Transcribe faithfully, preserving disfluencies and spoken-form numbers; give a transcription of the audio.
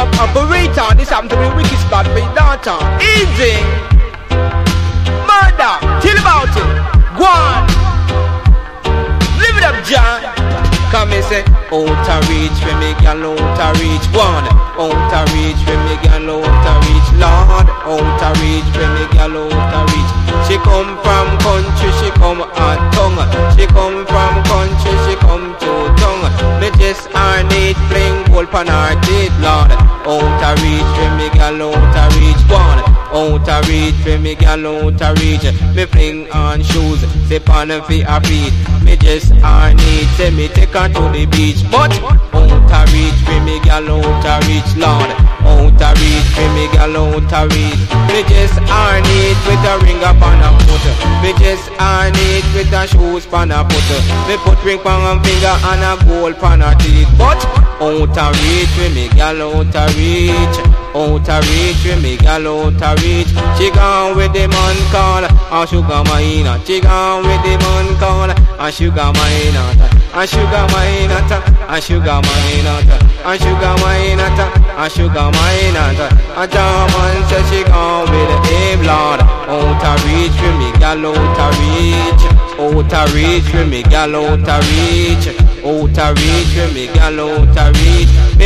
up operator. This happened to be wicked spot with daughter. Easy. Murder. Chill about it. Go on. Live it up, John. Come and say, out a reach, we make a out a reach. Go on. Out a reach, we make a out a reach. Lord, out a reach, we make a out a reach. She come from country, she come on tongue. She come from country, she come to tongue. Me just her need fling gold pan her teeth, Lord. Out a reach, we make a out a reach. Go on. Out a reach, we make a out a reach. Me fling on shoes, say pan and feet her feet. Me just her need, say me take her to the beach. But out a reach, we make a out a reach, Lord. Out a reach, we make a out a reach. Me just her need with a ring up on a foot. Me just her need with a shoes pan a foot. Me put ring pan a finger and a gold pan a teeth. But out a reach, we make a out a reach. Out a reach, we make a out a reach. She gone with the man call a sugar mine. She gone with the man call a sugar mine. A sugar mine, a sugar mine, a sugar mine, a sugar mine. A German says she gone with the aim, Lord. Out a reach, we make a out a reach. Out a reach, we make a out a reach. Out a reach, we make a out a reach.